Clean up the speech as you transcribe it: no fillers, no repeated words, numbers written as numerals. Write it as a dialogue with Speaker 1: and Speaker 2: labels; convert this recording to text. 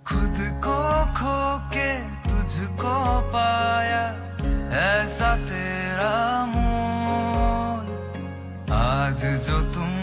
Speaker 1: खुद को खो के तुझको पाया, ऐसा तेरा मोल। आज जो तुम